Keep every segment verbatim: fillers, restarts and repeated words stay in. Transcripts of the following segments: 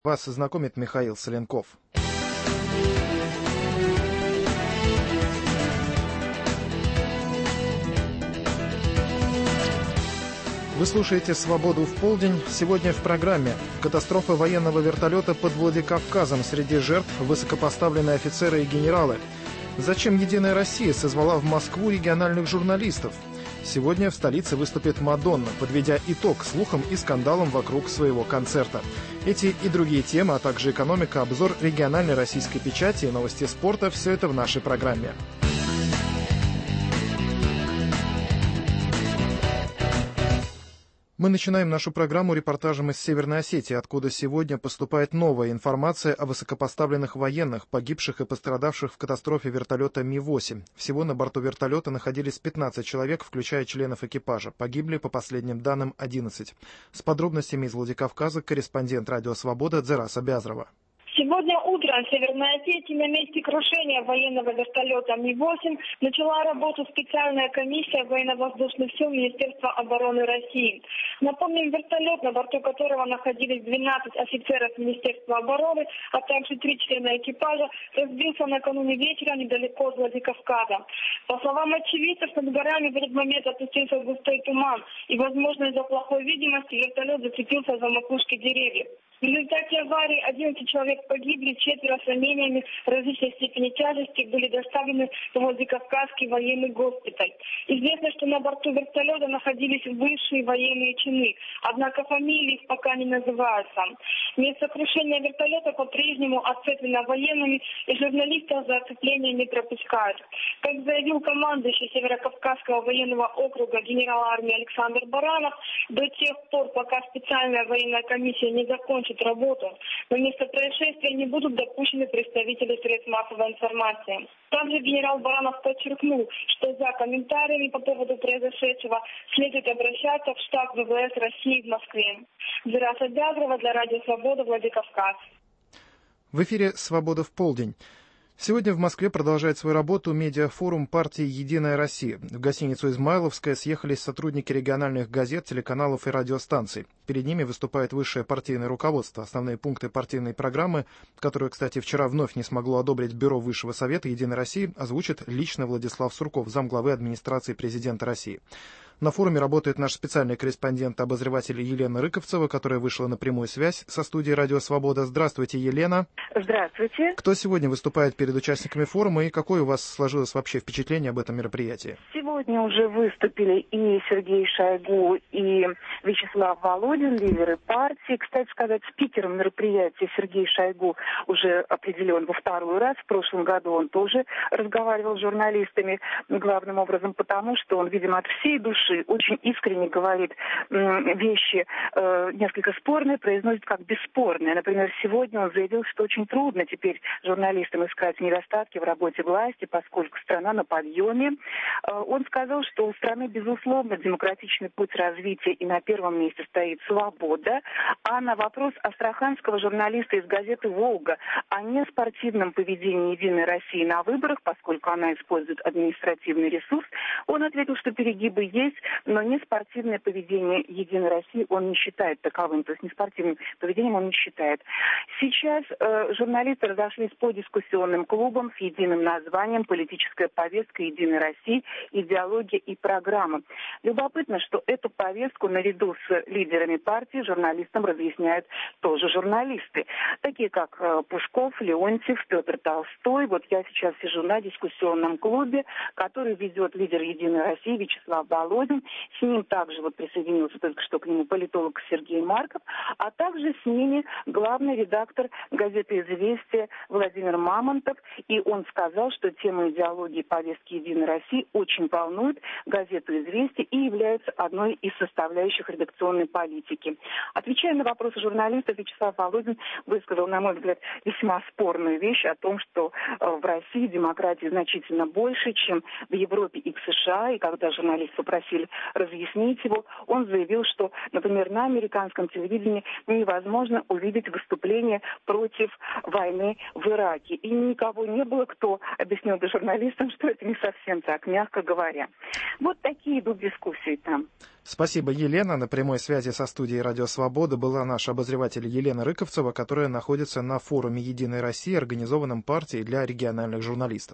Вас знакомит Михаил Соленков. Вы слушаете «Свободу в полдень». Сегодня в программе катастрофа военного вертолета под Владикавказом. Среди жертв высокопоставленные офицеры и генералы. Зачем «Единая Россия» созвала в Москву региональных журналистов? Сегодня в столице выступит Мадонна, подведя итог слухам и скандалам вокруг своего концерта. Эти и другие темы, а также экономика, обзор региональной российской печати и новости спорта – все это в нашей программе. Мы начинаем нашу программу репортажем из Северной Осетии, откуда сегодня поступает новая информация о высокопоставленных военных, погибших и пострадавших в катастрофе вертолета Ми восемь. Всего на борту вертолета находились пятнадцать человек, включая членов экипажа. Погибли, по последним данным, одиннадцать. С подробностями из Владикавказа корреспондент «Радио Свобода» Дзераса Бязрова. Сегодня утром в Северной Осетии на месте крушения военного вертолета Ми восемь начала работу специальная комиссия военно-воздушных сил Министерства обороны России. Напомним, вертолет, на борту которого находились двенадцать офицеров Министерства обороны, а также три члена экипажа, разбился накануне вечера недалеко от Владикавказа. По словам очевидцев, над горами в этот момент опустился густой туман, и, возможно, из-за плохой видимости вертолет зацепился за макушки деревьев. В результате аварии одиннадцать человек погибли, четверо с ранениями различной степени тяжести были доставлены в Владикавказский военный госпиталь. Известно, что на борту вертолета находились высшие военные чины, однако фамилии их пока не называются. Место крушения вертолета по-прежнему оцеплено военными, и журналистов за оцепление не пропускают. Как заявил командующий Северокавказского военного округа генерал армии Александр Баранов, до тех пор, пока специальная военная комиссия не закончит работу, на место происшествия не будут допущены представители средств массовой информации. Также генерал Баранов подчеркнул, что за комментариями по поводу произошедшего следует обращаться в штаб вэ вэ эс России в Москве. Дзераса Бязрова для Радио Свобода, Владикавказ. В эфире «Свобода в полдень». Сегодня в Москве продолжает свою работу медиафорум партии «Единая Россия». В гостиницу «Измайловская» съехались сотрудники региональных газет, телеканалов и радиостанций. Перед ними выступает высшее партийное руководство. Основные пункты партийной программы, которую, кстати, вчера вновь не смогло одобрить Бюро Высшего Совета «Единой России», озвучит лично Владислав Сурков, замглавы администрации президента России. На форуме работает наш специальный корреспондент-обозреватель Елена Рыковцева, которая вышла на прямую связь со студией «Радио Свобода». Здравствуйте, Елена. Здравствуйте. Кто сегодня выступает перед участниками форума и какое у вас сложилось вообще впечатление об этом мероприятии? Сегодня уже выступили и Сергей Шойгу, и Вячеслав Володин, лидеры партии. Кстати сказать, спикером мероприятия Сергей Шойгу уже определен во второй раз. В прошлом году он тоже разговаривал с журналистами, главным образом потому, что он, видимо, от всей души очень искренне говорит вещи э, несколько спорные, произносит как бесспорные. Например, сегодня он заявил, что очень трудно теперь журналистам искать недостатки в работе власти, поскольку страна на подъеме. Э, он сказал, что у страны, безусловно, демократичный путь развития, и на первом месте стоит свобода. А на вопрос астраханского журналиста из газеты «Волга» о неспортивном поведении «Единой России» на выборах, поскольку она использует административный ресурс, он ответил, что перегибы есть, но не спортивное поведение «Единой России» он не считает таковым, то есть не спортивным поведением он не считает. Сейчас э, журналисты разошлись по дискуссионным клубам с единым названием «Политическая повестка Единой России. Идеология и программа». Любопытно, что эту повестку наряду с лидерами партии журналистам разъясняют тоже журналисты, такие как э, Пушков, Леонтьев, Петр Толстой. Вот я сейчас сижу на дискуссионном клубе, который ведет лидер «Единой России» Вячеслав Володин. С ним также вот присоединился только что к нему политолог Сергей Марков, а также с ними главный редактор газеты «Известия» Владимир Мамонтов. И он сказал, что тема идеологии повестки «Единой России» очень волнует газету «Известия» и является одной из составляющих редакционной политики. Отвечая на вопросы журналистов, Вячеслав Володин высказал, на мой взгляд, весьма спорную вещь о том, что в России демократии значительно больше, чем в Европе и в США. И когда журналист попросил попросили разъяснить его, он заявил, что, например, на американском телевидении невозможно увидеть выступление против войны в Ираке. И никого не было, кто объяснил бы журналистам, что это не совсем так, мягко говоря. Вот такие идут дискуссии там. Спасибо, Елена. На прямой связи со студией «Радио Свобода» была наш обозреватель Елена Рыковцева, которая находится на форуме «Единой России», организованном партией для региональных журналистов.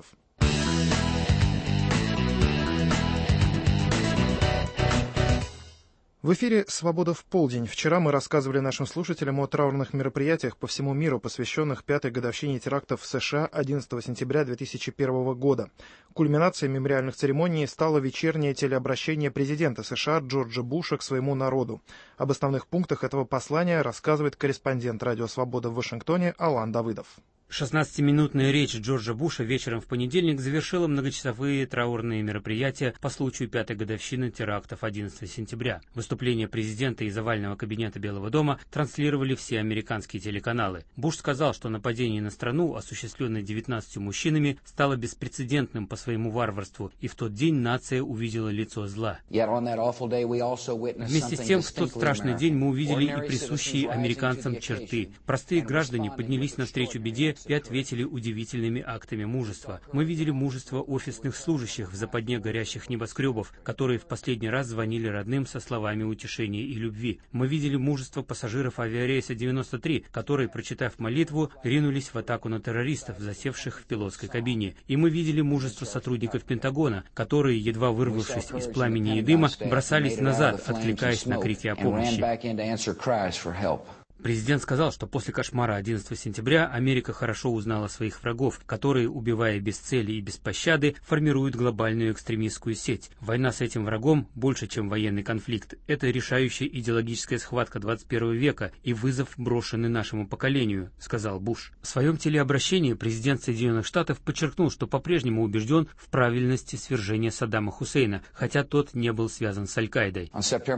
В эфире «Свобода в полдень». Вчера мы рассказывали нашим слушателям о траурных мероприятиях по всему миру, посвященных пятой годовщине терактов в США одиннадцатого сентября две тысячи первого года. Кульминацией мемориальных церемоний стало вечернее телеобращение президента США Джорджа Буша к своему народу. Об основных пунктах этого послания рассказывает корреспондент «Радио Свобода» в Вашингтоне Алан Давыдов. шестнадцатиминутная речь Джорджа Буша вечером в понедельник завершила многочасовые траурные мероприятия по случаю пятой годовщины терактов одиннадцатого сентября. Выступление президента из овального кабинета Белого дома транслировали все американские телеканалы. Буш сказал, что нападение на страну, осуществленное девятнадцатью мужчинами, стало беспрецедентным по своему варварству, и в тот день нация увидела лицо зла. Вместе с тем, в тот страшный день мы увидели и присущие американцам черты. Простые граждане поднялись навстречу беде и ответили удивительными актами мужества. Мы видели мужество офисных служащих в западне горящих небоскребов, которые в последний раз звонили родным со словами утешения и любви. Мы видели мужество пассажиров авиарейса девяносто три, которые, прочитав молитву, ринулись в атаку на террористов, засевших в пилотской кабине. И мы видели мужество сотрудников Пентагона, которые, едва вырвавшись из пламени и дыма, бросались назад, откликаясь на крики о помощи. Президент сказал, что после кошмара одиннадцатого сентября Америка хорошо узнала своих врагов, которые, убивая без цели и без пощады, формируют глобальную экстремистскую сеть. Война с этим врагом больше, чем военный конфликт. Это решающая идеологическая схватка двадцать первого века и вызов, брошенный нашему поколению, сказал Буш. В своем телеобращении президент Соединенных Штатов подчеркнул, что по-прежнему убежден в правильности свержения Саддама Хусейна, хотя тот не был связан с Аль-Каидой.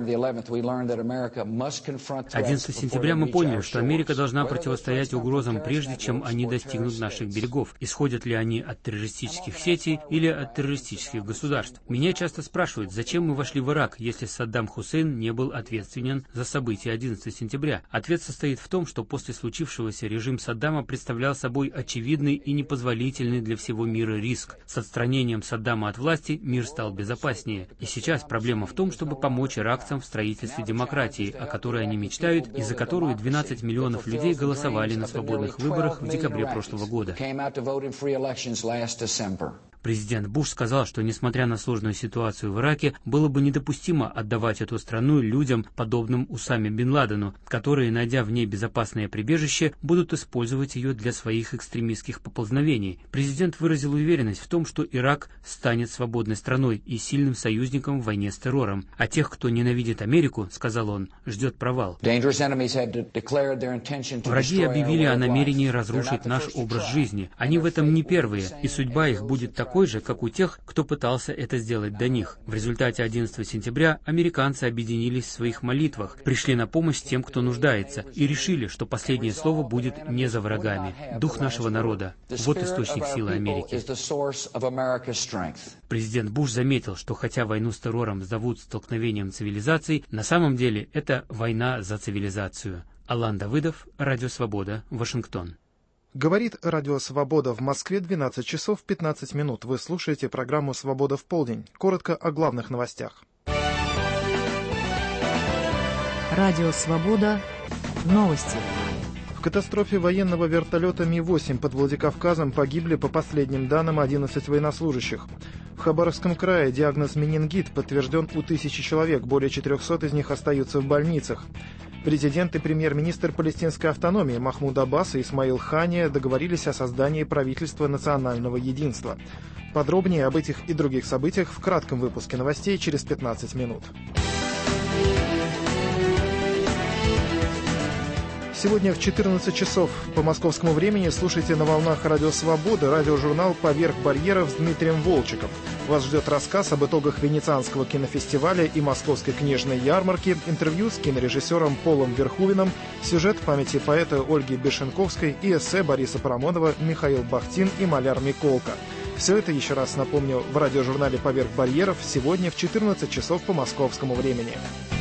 одиннадцатого сентября мы поняли, что Америка должна противостоять угрозам, прежде чем они достигнут наших берегов. Исходят ли они от террористических сетей или от террористических государств? Меня часто спрашивают, зачем мы вошли в Ирак, если Саддам Хусейн не был ответственен за события одиннадцатого сентября. Ответ состоит в том, что после случившегося режим Саддама представлял собой очевидный и непозволительный для всего мира риск. С отстранением Саддама от власти мир стал безопаснее. И сейчас проблема в том, чтобы помочь иракцам в строительстве демократии, о которой они мечтают и за которую двенадцать миллионов людей голосовали на свободных выборах в декабре прошлого года. Президент Буш сказал, что, несмотря на сложную ситуацию в Ираке, было бы недопустимо отдавать эту страну людям, подобным Усаме бен Ладену, которые, найдя в ней безопасное прибежище, будут использовать ее для своих экстремистских поползновений. Президент выразил уверенность в том, что Ирак станет свободной страной и сильным союзником в войне с террором. А тех, кто ненавидит Америку, сказал он, ждет провал. Враги объявили о намерении разрушить наш образ жизни. Они в этом не первые, и судьба их будет такой, такой же, как у тех, кто пытался это сделать до них. В результате одиннадцатого сентября американцы объединились в своих молитвах, пришли на помощь тем, кто нуждается, и решили, что последнее слово будет не за врагами. Дух нашего народа – вот источник силы Америки. Президент Буш заметил, что хотя войну с террором зовут столкновением цивилизаций, на самом деле это война за цивилизацию. Алан Давыдов, Радио Свобода, Вашингтон. Говорит Радио Свобода в Москве, двенадцать часов пятнадцать минут. Вы слушаете программу «Свобода в полдень». Коротко о главных новостях. Радио Свобода. Новости. В катастрофе военного вертолета Ми восемь под Владикавказом погибли, по последним данным, одиннадцать военнослужащих. В Хабаровском крае диагноз менингит подтвержден у тысячи человек, более четырехсот из них остаются в больницах. Президент и премьер-министр палестинской автономии Махмуд Аббас и Исмаил Хания договорились о создании правительства национального единства. Подробнее об этих и других событиях в кратком выпуске новостей через пятнадцать минут. Сегодня в четырнадцать часов по московскому времени слушайте на волнах Радио Свободы радиожурнал «Поверх барьеров» с Дмитрием Волчиком. Вас ждет рассказ об итогах Венецианского кинофестиваля и Московской книжной ярмарки, интервью с кинорежиссером Полом Верхувеном, сюжет памяти поэта Ольги Бешенковской и эссе Бориса Парамонова «Михаил Бахтин и маляр Миколка». Все это, еще раз напомню, в радиожурнале «Поверх барьеров» сегодня в четырнадцать часов по московскому времени.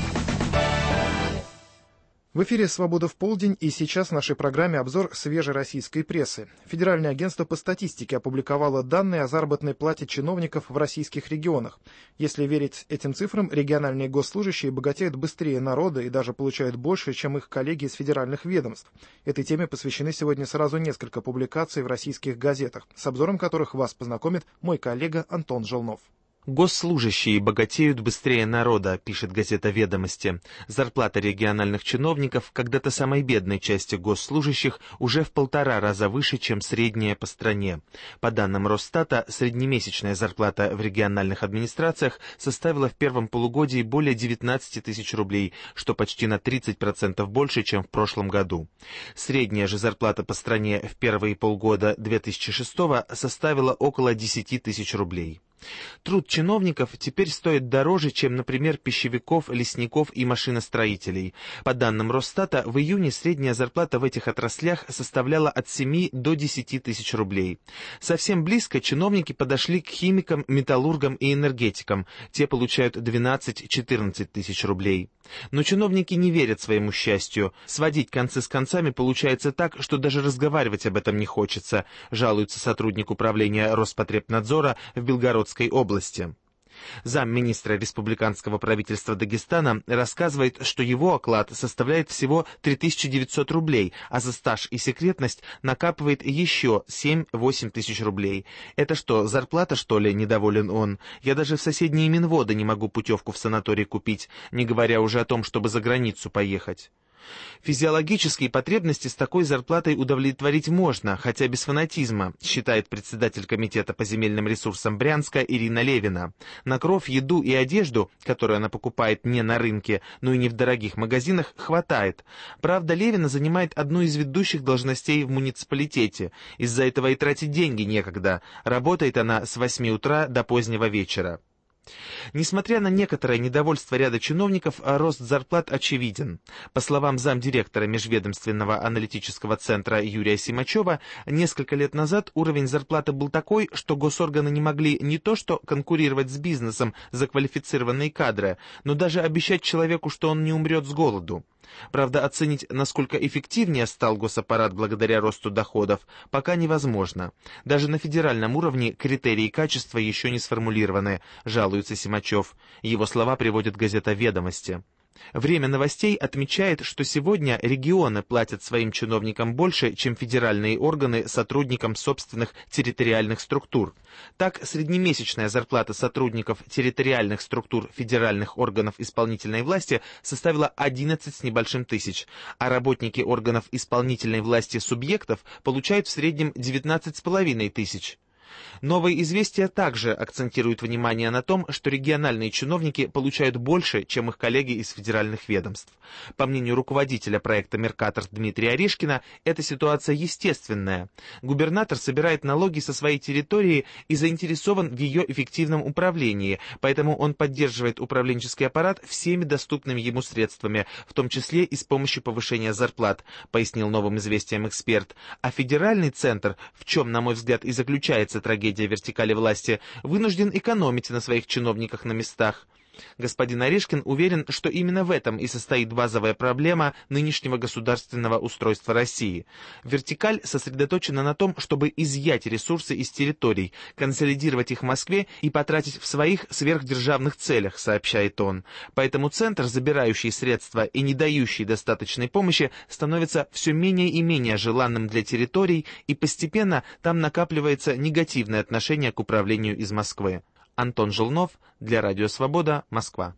В эфире «Свобода в полдень», и сейчас в нашей программе обзор свежей российской прессы. Федеральное агентство по статистике опубликовало данные о заработной плате чиновников в российских регионах. Если верить этим цифрам, региональные госслужащие богатеют быстрее народа и даже получают больше, чем их коллеги из федеральных ведомств. Этой теме посвящены сегодня сразу несколько публикаций в российских газетах, с обзором которых вас познакомит мой коллега Антон Желнов. Госслужащие богатеют быстрее народа, пишет газета «Ведомости». Зарплата региональных чиновников, когда-то самой бедной части госслужащих, уже в полтора раза выше, чем средняя по стране. По данным Росстата, среднемесячная зарплата в региональных администрациях составила в первом полугодии более девятнадцать тысяч рублей, что почти на тридцать процентов больше, чем в прошлом году. Средняя же зарплата по стране в первые полгода две тысячи шестого составила около десять тысяч рублей. Труд чиновников теперь стоит дороже, чем, например, пищевиков, лесников и машиностроителей. По данным Росстата, в июне средняя зарплата в этих отраслях составляла от семи до десяти тысяч рублей. Совсем близко чиновники подошли к химикам, металлургам и энергетикам. Те получают двенадцать-четырнадцать тысяч рублей. Но чиновники не верят своему счастью. Сводить концы с концами получается так, что даже разговаривать об этом не хочется, жалуется сотрудник управления Роспотребнадзора в Белгородской области. Замминистра республиканского правительства Дагестана рассказывает, что его оклад составляет всего три тысячи девятьсот рублей, а за стаж и секретность накапывает еще семь-восемь тысяч рублей. Это что, зарплата, что ли, недоволен он? Я даже в соседние Минводы не могу путевку в санаторий купить, не говоря уже о том, чтобы за границу поехать. Физиологические потребности с такой зарплатой удовлетворить можно, хотя без фанатизма, считает председатель комитета по земельным ресурсам Брянска Ирина Левина. На кров, еду и одежду, которую она покупает не на рынке, но и не в дорогих магазинах, хватает. Правда, Левина занимает одну из ведущих должностей в муниципалитете. Из-за этого и тратить деньги некогда. Работает она с восьми утра до позднего вечера. Несмотря на некоторое недовольство ряда чиновников, рост зарплат очевиден. По словам замдиректора Межведомственного аналитического центра Юрия Симачева, несколько лет назад уровень зарплаты был такой, что госорганы не могли не то что конкурировать с бизнесом за квалифицированные кадры, но даже обещать человеку, что он не умрет с голоду. Правда, оценить, насколько эффективнее стал госаппарат благодаря росту доходов, пока невозможно. Даже на федеральном уровне критерии качества еще не сформулированы, жалуется Симачев. Его слова приводит газета «Ведомости». Время новостей отмечает, что сегодня регионы платят своим чиновникам больше, чем федеральные органы сотрудникам собственных территориальных структур. Так, среднемесячная зарплата сотрудников территориальных структур федеральных органов исполнительной власти составила одиннадцать с небольшим тысяч, а работники органов исполнительной власти субъектов получают в среднем девятнадцать с половиной тысяч. Новые известия также акцентируют внимание на том, что региональные чиновники получают больше, чем их коллеги из федеральных ведомств. По мнению руководителя проекта «Меркатор» Дмитрия Орешкина, эта ситуация естественная. Губернатор собирает налоги со своей территории и заинтересован в ее эффективном управлении, поэтому он поддерживает управленческий аппарат всеми доступными ему средствами, в том числе и с помощью повышения зарплат, пояснил Новым известиям эксперт. А федеральный центр, в чем, на мой взгляд, и заключается трагедия вертикали власти, вынужден экономить на своих чиновниках на местах. Господин Орешкин уверен, что именно в этом и состоит базовая проблема нынешнего государственного устройства России. Вертикаль сосредоточена на том, чтобы изъять ресурсы из территорий, консолидировать их в Москве и потратить в своих сверхдержавных целях, сообщает он. Поэтому центр, забирающий средства и не дающий достаточной помощи, становится все менее и менее желанным для территорий, и постепенно там накапливается негативное отношение к управлению из Москвы. Антон Желнов для Радио Свобода, Москва.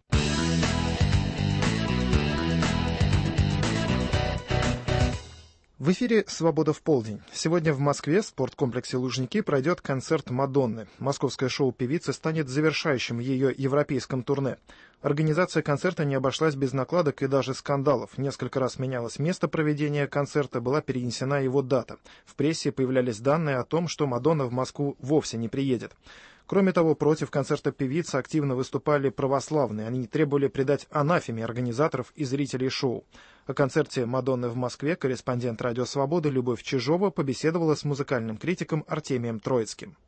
В эфире «Свобода в полдень». Сегодня в Москве в спорткомплексе «Лужники» пройдет концерт Мадонны. Московское шоу певицы станет завершающим ее европейском турне. Организация концерта не обошлась без накладок и даже скандалов. Несколько раз менялось место проведения концерта, была перенесена его дата. В прессе появлялись данные о том, что Мадонна в Москву вовсе не приедет. Кроме того, против концерта певицы активно выступали православные. Они требовали придать анафеме организаторов и зрителей шоу. О концерте Мадонны в Москве корреспондент «Радио Свободы» Любовь Чижова побеседовала с музыкальным критиком Артемием Троицким.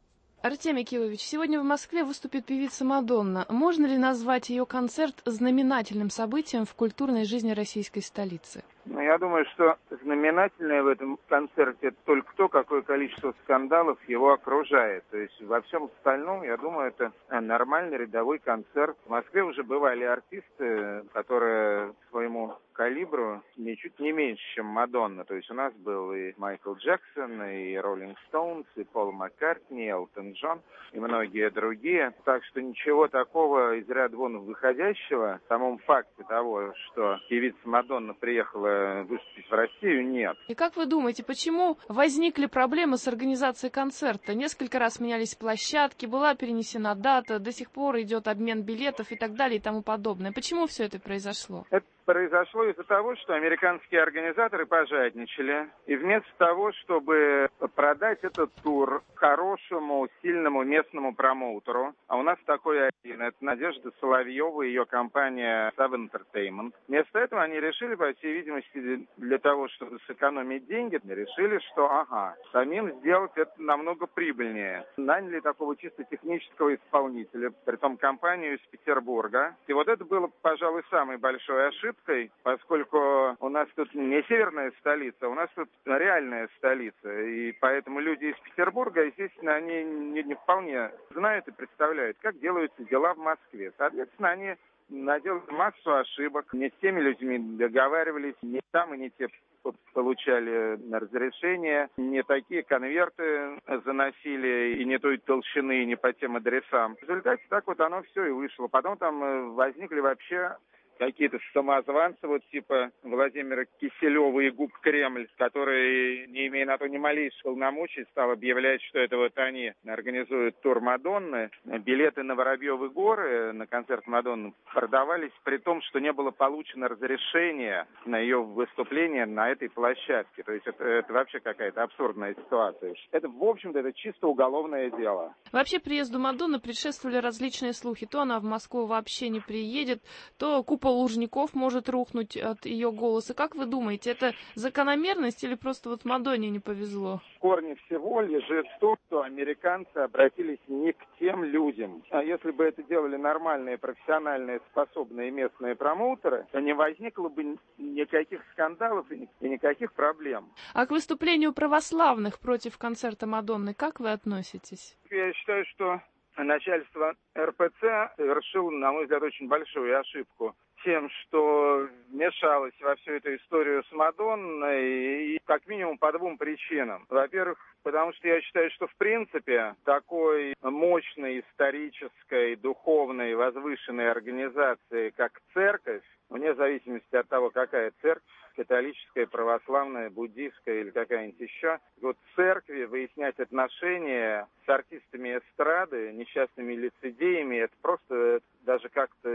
Артемий Кивович, сегодня в Москве выступит певица Мадонна. Можно ли назвать ее концерт знаменательным событием в культурной жизни российской столицы? Ну, я думаю, что знаменательное в этом концерте только то, какое количество скандалов его окружает. То есть во всем остальном, я думаю, это нормальный рядовой концерт. В Москве уже бывали артисты, которые своему калибру ничуть не меньше, чем Мадонна. То есть у нас был и Майкл Джексон, и Роллинг Стоунс, и Пол Маккартни, и Элтон Джон, и многие другие. Так что ничего такого из ряда вон выходящего в самом факте того, что певица Мадонна приехала выступить в Россию, нет. И как вы думаете, почему возникли проблемы с организацией концерта? Несколько раз менялись площадки, была перенесена дата, до сих пор идет обмен билетов и так далее и тому подобное. Почему все это произошло? Это произошло из-за того, что американские организаторы пожадничали. И вместо того, чтобы продать этот тур хорошему, сильному местному промоутеру, а у нас такой один, это Надежда Соловьева и ее компания Seven Entertainment, вместо этого они решили, по всей видимости, для того, чтобы сэкономить деньги, решили, что ага, самим сделать это намного прибыльнее. Наняли такого чисто технического исполнителя, притом компанию из Петербурга. И вот это было, пожалуй, самой большой ошибкой, поскольку у нас тут не северная столица, у нас тут реальная столица. И поэтому люди из Петербурга, естественно, они не, не вполне знают и представляют, как делаются дела в Москве. Соответственно, они наделали массу ошибок, не с теми людьми договаривались, не там и не те получали разрешения, не такие конверты заносили и не той толщины, и не по тем адресам. В результате так вот оно все и вышло. Потом там возникли вообще какие-то самозванцы, вот типа Владимира Киселева и ГУП «Кремль», который, не имея на то ни малейших полномочий, стал объявлять, что это вот они организуют тур Мадонны. Билеты на Воробьевы горы, на концерт Мадонны, продавались при том, что не было получено разрешение на ее выступление на этой площадке. То есть это, это вообще какая-то абсурдная ситуация. Это, в общем-то, это чисто уголовное дело. Вообще приезду Мадонны предшествовали различные слухи. То она в Москву вообще не приедет, то купол Лужников может рухнуть от ее голоса. Как вы думаете, это закономерность или просто вот Мадонне не повезло? Корни всего лежит в том, что американцы обратились не к тем людям. А если бы это делали нормальные, профессиональные, способные местные промоутеры, то не возникло бы никаких скандалов и никаких проблем. А к выступлению православных против концерта Мадонны как вы относитесь? Я считаю, что начальство эр пэ цэ совершило, на мой взгляд, очень большую ошибку тем, что вмешалось во всю эту историю с Мадонной, и как минимум по двум причинам. Во-первых, потому что я считаю, что в принципе такой мощной, исторической, духовной, возвышенной организации, как церковь, вне зависимости от того, какая церковь, католическая, православная, буддийская или какая-нибудь еще, вот церкви выяснять отношения с артистами эстрады, несчастными лицедеями, это просто даже как-то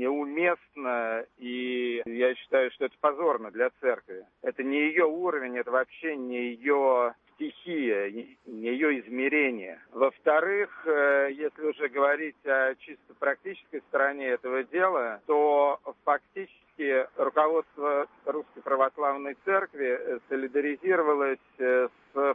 неуместно, и я считаю, что это позорно для церкви. Это не ее уровень, это вообще не ее стихия, не ее измерение. Во-вторых, если уже говорить о чисто практической стороне этого дела, то фактически руководство Русской Православной Церкви солидаризировалось с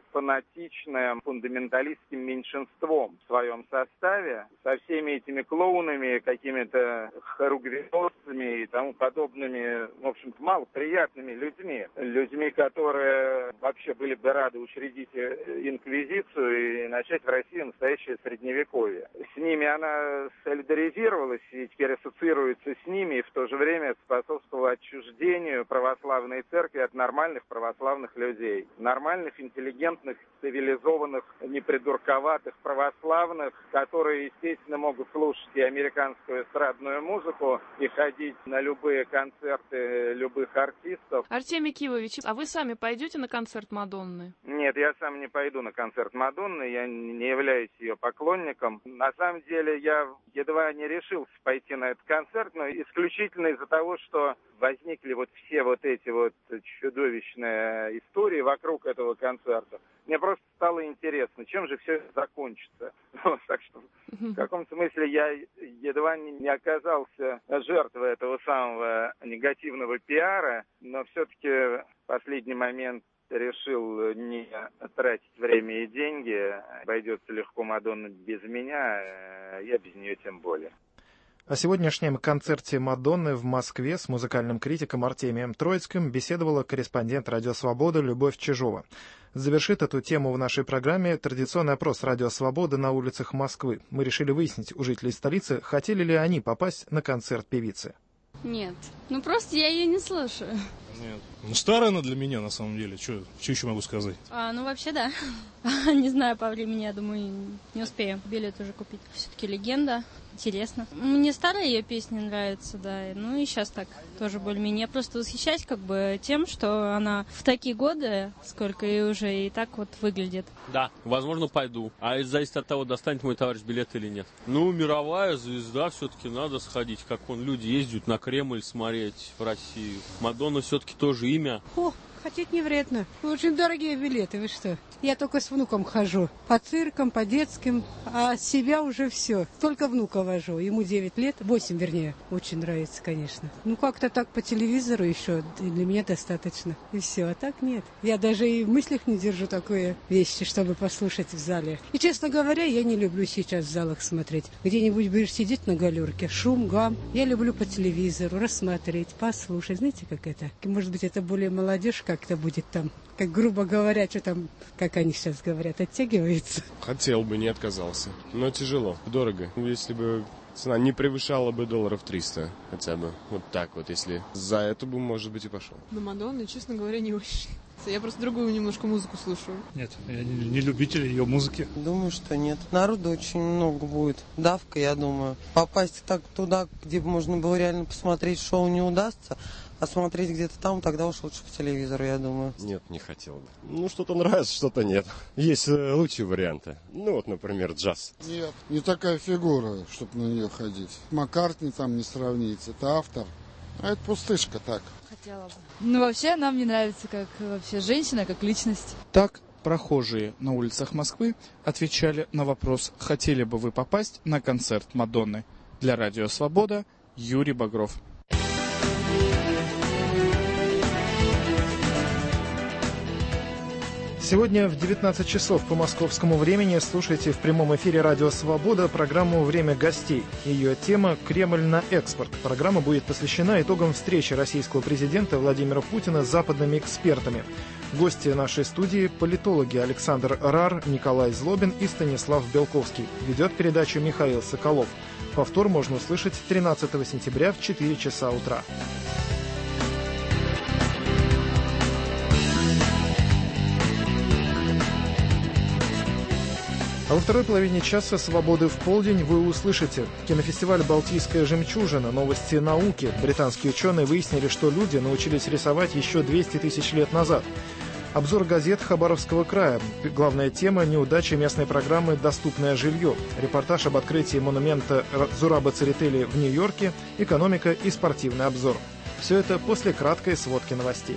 фанатичным фундаменталистским меньшинством в своем составе, со всеми этими клоунами, какими-то хоругвеносцами и тому подобными, в общем-то, малоприятными людьми. Людьми, которые вообще были бы рады учредить инквизицию и начать в России настоящее средневековье. С ними она солидаризировалась и теперь ассоциируется с ними, и в то же время способствовала отчуждению православной церкви от нормальных православных людей. Нормальных, интеллигентных, цивилизованных, непридурковатых православных, которые, естественно, могут слушать и американскую эстрадную музыку, и ходить на любые концерты любых артистов. Артемий Кивович, а вы сами пойдете на концерт Мадонны? Нет, я сам не пойду на концерт Мадонны, я не являюсь ее поклонником. На самом деле, я едва не решился пойти на этот концерт, но исключительно из-за того, что возникли вот все вот эти вот чудовищные истории вокруг этого концерта. Мне просто стало интересно, чем же все это закончится. Так что в каком смысле я едва не оказался жертвой этого самого негативного пиара, но все-таки в последний момент решил не тратить время и деньги. Обойдется легко Мадонна без меня, я без нее тем более. О сегодняшнем концерте Мадонны в Москве с музыкальным критиком Артемием Троицким беседовала корреспондент «Радио Свобода» Любовь Чижова. Завершит эту тему в нашей программе традиционный опрос «Радио Свобода» на улицах Москвы. Мы решили выяснить у жителей столицы, хотели ли они попасть на концерт певицы. Нет. Ну просто я ее не слушаю. Нет. Ну старая она для меня на самом деле. Что еще могу сказать? А, ну вообще да. Не знаю, по времени, я думаю, не успею билет уже купить. Все-таки легенда. Интересно. Мне старая ее песня нравится, да. Ну и сейчас так тоже более-менее. Я просто восхищаюсь как бы тем, что она в такие годы, сколько ей уже, и так вот выглядит. Да, возможно, пойду. А это зависит от того, достанет мой товарищ билет или нет. Ну, мировая звезда, все-таки надо сходить, как он. Люди ездят на Кремль смотреть в Россию. Мадонна все-таки тоже имя. О, хотеть не вредно. Очень дорогие билеты, вы что? Я только с внуком хожу. По циркам, по детским. А себя уже все. Только внука вожу. Ему девять лет. восемь, вернее. Очень нравится, конечно. Ну, как-то так по телевизору еще. Для меня достаточно. И все. А так нет. Я даже и в мыслях не держу такие вещи, чтобы послушать в зале. И, честно говоря, я не люблю сейчас в залах смотреть. Где-нибудь будешь сидеть на галерке. Шум, гам. Я люблю по телевизору рассмотреть, послушать. Знаете, как это? Может быть, это более молодежь как-то будет там. Как, грубо говоря, что там, как они сейчас говорят, оттягивается. Хотел бы, не отказался. Но тяжело, дорого. Если бы цена не превышала бы долларов триста хотя бы. Вот так вот, если за это бы, может быть, и пошел. На Мадонну, честно говоря, не очень. Я просто другую немножко музыку слушаю. Нет, я не, не любитель ее музыки. Думаю, что нет. Народу очень много будет. Давка, я думаю. Попасть так туда, где бы можно было реально посмотреть шоу, не удастся. А смотреть где-то там, тогда уж лучше по телевизору, я думаю. Нет, не хотел бы. Ну, что-то нравится, что-то нет. Есть э, лучшие варианты. Ну, вот, например, джаз. Нет, не такая фигура, чтобы на нее ходить. Маккартни там не сравнить, это автор. А это пустышка так. Хотела бы. Ну, вообще, нам не нравится, как вообще женщина, как личность. Так прохожие на улицах Москвы отвечали на вопрос, хотели бы вы попасть на концерт Мадонны. Для Радио Свобода Юрий Багров. Сегодня в девятнадцать часов по московскому времени слушайте в прямом эфире «Радио Свобода» программу «Время гостей». Ее тема «Кремль на экспорт». Программа будет посвящена итогам встречи российского президента Владимира Путина с западными экспертами. Гости нашей студии – политологи Александр Рар, Николай Злобин и Станислав Белковский. Ведет передачу Михаил Соколов. Повтор можно услышать тринадцатого сентября в четыре часа утра. А во второй половине часа «Свободы в полдень» вы услышите. Кинофестиваль «Балтийская жемчужина», новости науки. Британские ученые выяснили, что люди научились рисовать еще двести тысяч лет назад. Обзор газет Хабаровского края. Главная тема – неудача местной программы «Доступное жилье». Репортаж об открытии монумента Зураба Церетели в Нью-Йорке, экономика и спортивный обзор. Все это после краткой сводки новостей.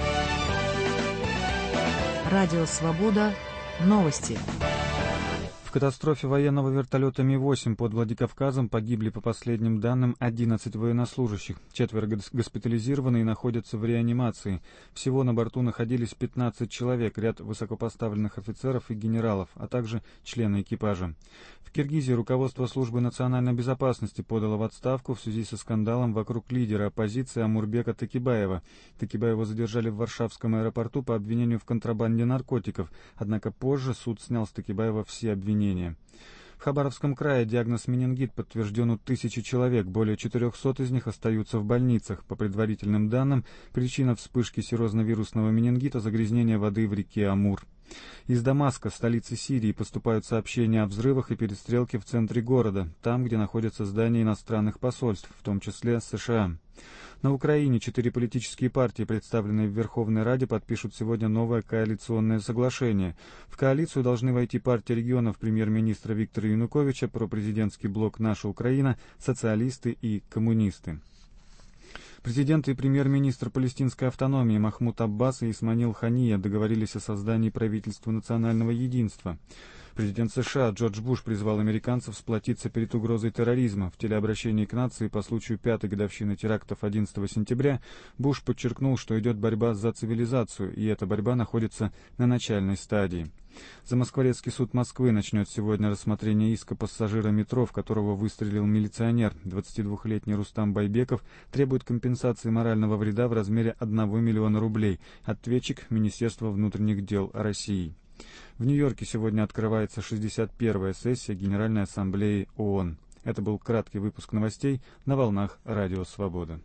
Радио «Свобода». Новости. В катастрофе военного вертолета Ми восемь под Владикавказом погибли, по последним данным, одиннадцать военнослужащих. Четверо госпитализированы и находятся в реанимации. Всего на борту находились пятнадцать человек, ряд высокопоставленных офицеров и генералов, а также члены экипажа. В Киргизии руководство службы национальной безопасности подало в отставку в связи со скандалом вокруг лидера оппозиции Амурбека Токибаева. Токибаева задержали в Варшавском аэропорту по обвинению в контрабанде наркотиков, однако позже суд снял с Токибаева все обвинения. В Хабаровском крае диагноз менингит подтвержден у тысячи человек, более четырехсот из них остаются в больницах. По предварительным данным, причина вспышки серозно-вирусного менингита – загрязнение воды в реке Амур. Из Дамаска, столицы Сирии, поступают сообщения о взрывах и перестрелке в центре города, там, где находятся здания иностранных посольств, в том числе США. На Украине четыре политические партии, представленные в Верховной Раде, подпишут сегодня новое коалиционное соглашение. В коалицию должны войти партия регионов премьер-министра Виктора Януковича, пропрезидентский блок «Наша Украина», социалисты и коммунисты. Президент и премьер-министр палестинской автономии Махмуд Аббас и Исмаил Хания договорились о создании правительства национального единства. Президент США Джордж Буш призвал американцев сплотиться перед угрозой терроризма. В телеобращении к нации по случаю пятой годовщины терактов одиннадцатого сентября Буш подчеркнул, что идет борьба за цивилизацию, и эта борьба находится на начальной стадии. Замоскворецкий суд Москвы начнет сегодня рассмотрение иска пассажира метро, в которого выстрелил милиционер. двадцатидвухлетний Рустам Байбеков требует компенсации морального вреда в размере одного миллиона рублей. Ответчик – Министерство внутренних дел России. В Нью-Йорке сегодня открывается шестьдесят первая сессия Генеральной Ассамблеи ООН. Это был краткий выпуск новостей на волнах Радио Свобода.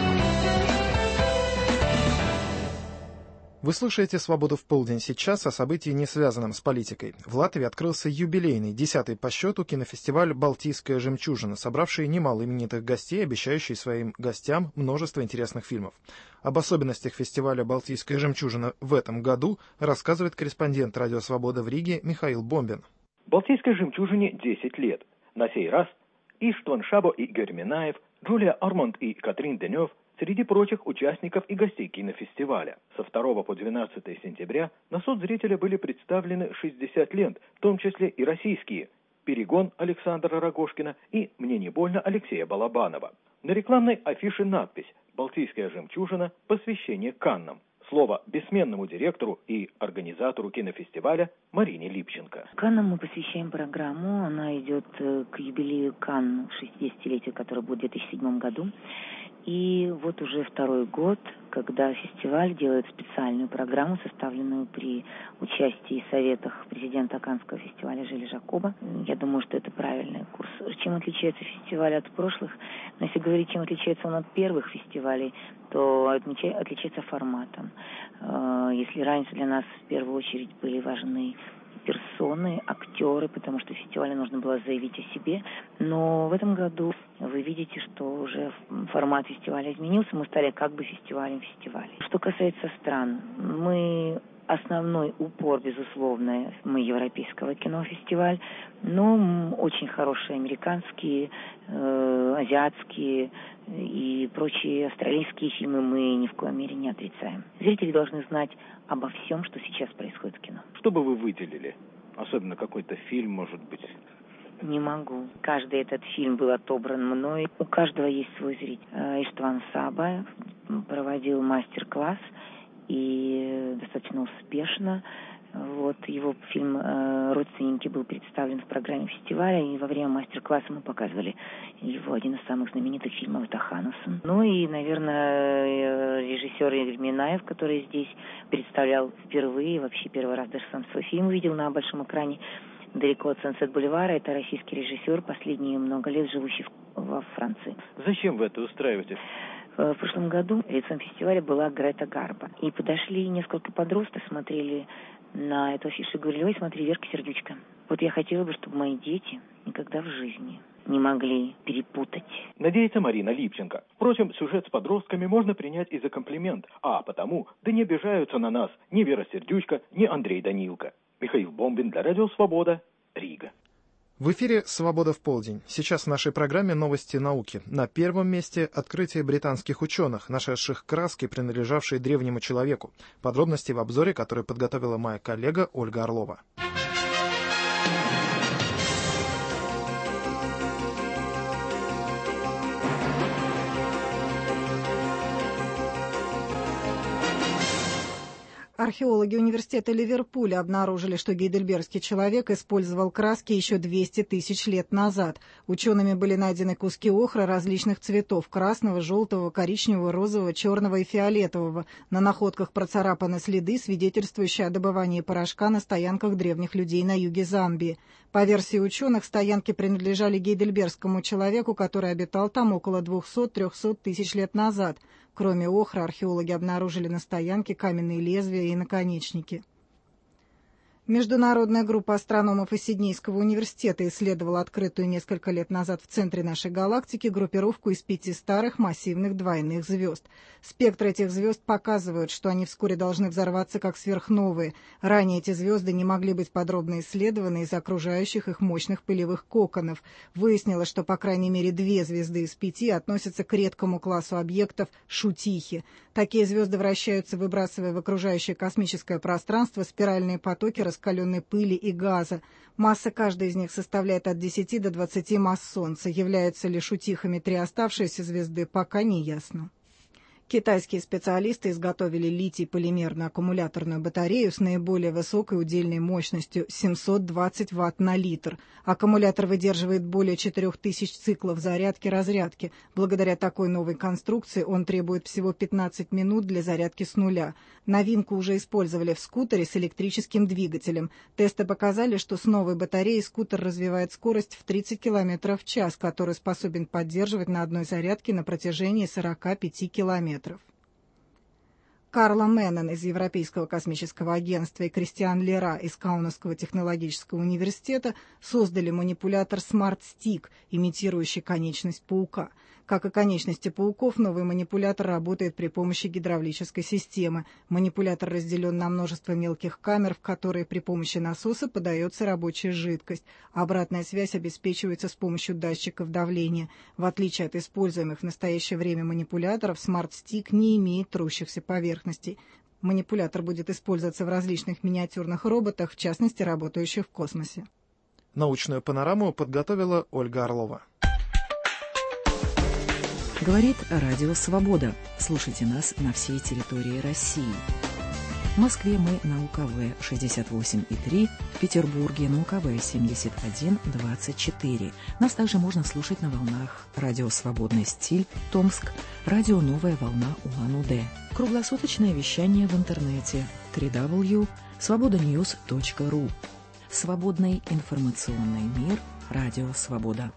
Вы слушаете «Свободу в полдень». Сейчас о событии, не связанном с политикой. В Латвии открылся юбилейный, десятый по счету кинофестиваль «Балтийская жемчужина», собравший немало именитых гостей, обещающий своим гостям множество интересных фильмов. Об особенностях фестиваля «Балтийская жемчужина» в этом году рассказывает корреспондент «Радио Свобода» в Риге Михаил Бомбин. «Балтийской жемчужине» десять лет. На сей раз Иштван Шабо и Игорь Минаев, Джулия Армонд и Катрин Денев среди прочих участников и гостей кинофестиваля. Со второго по двенадцатое сентября на суд зрителя были представлены шестьдесят лент, в том числе и российские «Перегон» Александра Рогожкина и «Мне не больно» Алексея Балабанова. На рекламной афише надпись «Балтийская жемчужина. Посвящение Каннам». Слово бессменному директору и организатору кинофестиваля Марине Липченко. Каннам мы посвящаем программу. Она идет к юбилею Канн, шестидесятилетию, которое будет в две тысячи седьмом году. И вот уже второй год, когда фестиваль делает специальную программу, составленную при участии и советах президента Каннского фестиваля Жиля Жакоба. Я думаю, что это правильный курс. Чем отличается фестиваль от прошлых? Но если говорить, чем отличается он от первых фестивалей, то отличается форматом. Если раньше для нас в первую очередь были важны персоны, актеры, потому что фестивалю нужно было заявить о себе. Но в этом году вы видите, что уже формат фестиваля изменился, мы стали как бы фестивалем фестивалей. Что касается стран, мы основной упор, безусловно, мы европейского кинофестиваль, но очень хорошие американские, э, азиатские и прочие австралийские фильмы мы ни в коей мере не отрицаем. Зрители должны знать обо всем, что сейчас происходит в кино. Что бы вы выделили? Особенно какой-то фильм, может быть? Не могу. Каждый этот фильм был отобран мной. У каждого есть свой зритель. Иштван Саба проводил мастер-класс и достаточно успешно. Вот его фильм «Родственники» был представлен в программе фестиваля, и во время мастер-класса мы показывали его, один из самых знаменитых фильмов — это «Ханусон». Ну и, наверное, режиссер Игорь Минаев, который здесь представлял впервые, вообще первый раз даже сам свой фильм увидел на большом экране «Далеко от Сансет-Бульвара». Это российский режиссер, последние много лет живущий во Франции. Зачем вы это устраиваете? В прошлом году лицом фестиваля была Грета Гарбо. И подошли несколько подростков, смотрели на эту афишу и говорили: ой, смотри, Верка Сердючка. Вот я хотела бы, чтобы мои дети никогда в жизни не могли перепутать. Надеется Марина Липченко. Впрочем, сюжет с подростками можно принять и за комплимент. А потому, да не обижаются на нас ни Вера Сердючка, ни Андрей Данилко. Михаил Бомбин для Радио Свобода, Рига. В эфире «Свобода в полдень». Сейчас в нашей программе новости науки. На первом месте открытие британских ученых, нашедших краски, принадлежавшие древнему человеку. Подробности в обзоре, который подготовила моя коллега Ольга Орлова. Археологи университета Ливерпуля обнаружили, что гейдельбергский человек использовал краски еще двести тысяч лет назад. Учеными были найдены куски охры различных цветов – красного, желтого, коричневого, розового, черного и фиолетового. На находках процарапаны следы, свидетельствующие о добывании порошка на стоянках древних людей на юге Замбии. По версии ученых, стоянки принадлежали гейдельбергскому человеку, который обитал там около двухсот-трехсот тысяч лет назад. Кроме охры, археологи обнаружили на стоянке каменные лезвия и наконечники. Международная группа астрономов из Сиднейского университета исследовала открытую несколько лет назад в центре нашей галактики группировку из пяти старых массивных двойных звезд. Спектры этих звезд показывают, что они вскоре должны взорваться как сверхновые. Ранее эти звезды не могли быть подробно исследованы из-за окружающих их мощных пылевых коконов. Выяснилось, что по крайней мере две звезды из пяти относятся к редкому классу объектов Шутихи. Такие звезды вращаются, выбрасывая в окружающее космическое пространство спиральные потоки раскаленной пыли и газа. Масса каждой из них составляет от десяти до двадцати масс Солнца. Являются ли шутихами три оставшиеся звезды, пока не ясно. Китайские специалисты изготовили литий-полимерную аккумуляторную батарею с наиболее высокой удельной мощностью семьсот двадцать ватт на литр. Аккумулятор выдерживает более четырех тысяч циклов зарядки-разрядки. Благодаря такой новой конструкции он требует всего пятнадцать минут для зарядки с нуля. Новинку уже использовали в скутере с электрическим двигателем. Тесты показали, что с новой батареей скутер развивает скорость в тридцать километров в час, которую способен поддерживать на одной зарядке на протяжении сорока пяти километров. Карла Меннон из Европейского космического агентства и Кристиан Лера из Каунасского технологического университета создали манипулятор Smart Stick, имитирующий конечность паука. Как и конечности пауков, новый манипулятор работает при помощи гидравлической системы. Манипулятор разделен на множество мелких камер, в которые при помощи насоса подается рабочая жидкость. Обратная связь обеспечивается с помощью датчиков давления. В отличие от используемых в настоящее время манипуляторов, Smart Stick не имеет трущихся поверхностей. Манипулятор будет использоваться в различных миниатюрных роботах, в частности, работающих в космосе. Научную панораму подготовила Ольга Орлова. Говорит Радио Свобода. Слушайте нас на всей территории России. В Москве мы на У К В шестьдесят восемь и три, в Петербурге на У К В семьдесят один двадцать четыре. Нас также можно слушать на волнах Радио Свободный стиль, Томск, Радио Новая волна Улан-Удэ. Круглосуточное вещание в интернете дабл ю дабл ю дабл ю точка свобода ньюс точка ру. Свободный информационный мир. Радио Свобода.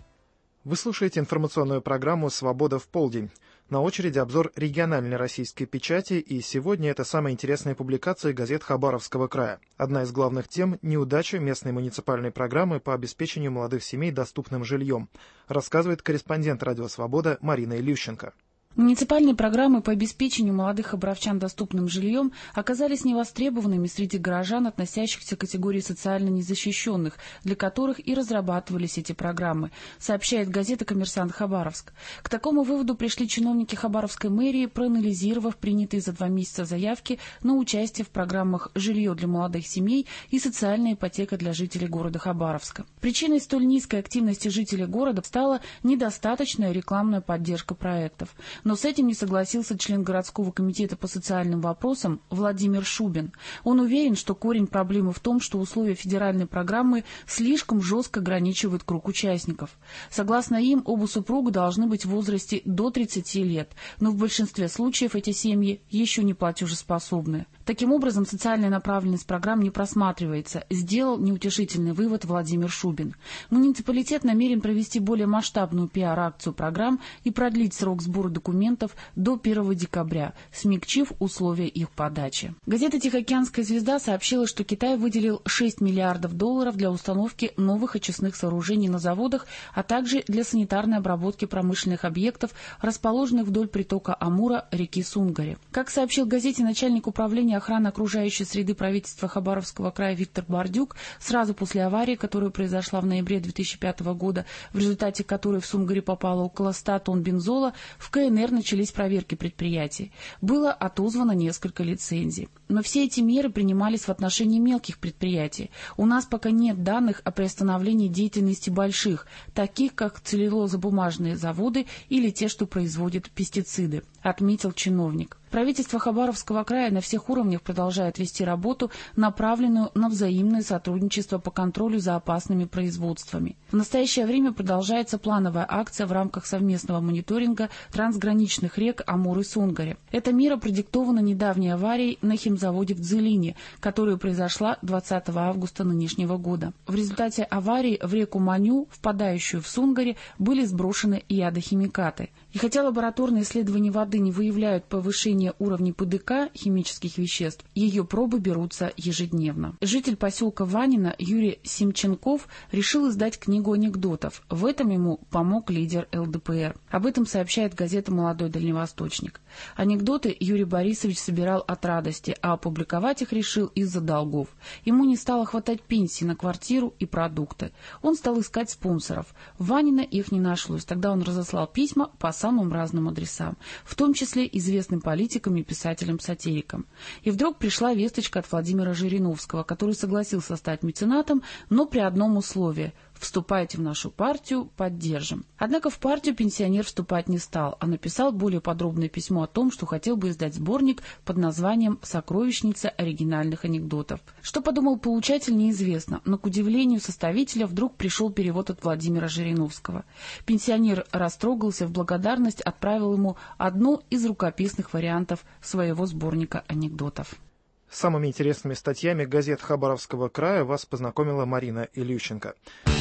Вы слушаете информационную программу «Свобода в полдень». На очереди обзор региональной российской печати, и сегодня это самые интересные публикации газет Хабаровского края. Одна из главных тем – неудача местной муниципальной программы по обеспечению молодых семей доступным жильем, рассказывает корреспондент «Радио Свобода» Марина Илющенко. Муниципальные программы по обеспечению молодых хабаровчан доступным жильем оказались невостребованными среди горожан, относящихся к категории социально незащищенных, для которых и разрабатывались эти программы, сообщает газета «Коммерсант Хабаровск». К такому выводу пришли чиновники Хабаровской мэрии, проанализировав принятые за два месяца заявки на участие в программах «Жилье для молодых семей» и «Социальная ипотека для жителей города Хабаровска». Причиной столь низкой активности жителей города стала недостаточная рекламная поддержка проектов. Но с этим не согласился член городского комитета по социальным вопросам Владимир Шубин. Он уверен, что корень проблемы в том, что условия федеральной программы слишком жестко ограничивают круг участников. Согласно им, оба супруга должны быть в возрасте до тридцати лет, но в большинстве случаев эти семьи еще не платежеспособны. Таким образом, социальная направленность программ не просматривается, сделал неутешительный вывод Владимир Шубин. Муниципалитет намерен провести более масштабную пиар-акцию программ и продлить срок сбора документов документов до первого декабря, смягчив условия их подачи. Газета «Тихоокеанская звезда» сообщила, что Китай выделил шесть миллиардов долларов для установки новых очистных сооружений на заводах, а также для санитарной обработки промышленных объектов, расположенных вдоль притока Амура реки Сунгари. Как сообщил газете начальник управления охраны окружающей среды правительства Хабаровского края Виктор Бардюк, сразу после аварии, которая произошла в ноябре две тысячи пятого года, в результате которой в Сунгари попало около ста тонн бензола, в ка эн эр начались проверки предприятий. Было отозвано несколько лицензий. Но все эти меры принимались в отношении мелких предприятий. У нас пока нет данных о приостановлении деятельности больших, таких как целлюлозно-бумажные заводы или те, что производят пестициды, отметил чиновник. Правительство Хабаровского края на всех уровнях продолжает вести работу, направленную на взаимное сотрудничество по контролю за опасными производствами. В настоящее время продолжается плановая акция в рамках совместного мониторинга трансграничных рек Амур и Сунгари. Эта мера продиктована недавней аварией на химзаводе в Дзелине, которая произошла двадцатого августа нынешнего года. В результате аварии в реку Маню, впадающую в Сунгари, были сброшены ядохимикаты. И хотя лабораторные исследования воды не выявляют повышения исследования уровней ПДК, химических веществ, ее пробы берутся ежедневно. Житель поселка Ванино Юрий Семченков решил издать книгу анекдотов. В этом ему помог лидер эл дэ пэ эр. Об этом сообщает газета «Молодой Дальневосточник». Анекдоты Юрий Борисович собирал от радости, а опубликовать их решил из-за долгов. Ему не стало хватать пенсии на квартиру и продукты. Он стал искать спонсоров. В Ванино их не нашлось. Тогда он разослал письма по самым разным адресам, в том числе известным политикам и писателям-сатирикам. И вдруг пришла весточка от Владимира Жириновского, который согласился стать меценатом, но при одном условии – «Вступайте в нашу партию, поддержим». Однако в партию пенсионер вступать не стал, а написал более подробное письмо о том, что хотел бы издать сборник под названием «Сокровищница оригинальных анекдотов». Что подумал получатель, неизвестно, но, к удивлению составителя, вдруг пришел перевод от Владимира Жириновского. Пенсионер растрогался, в благодарность отправил ему одну из рукописных вариантов своего сборника анекдотов. С самыми интересными статьями газет Хабаровского края вас познакомила Марина Илющенко.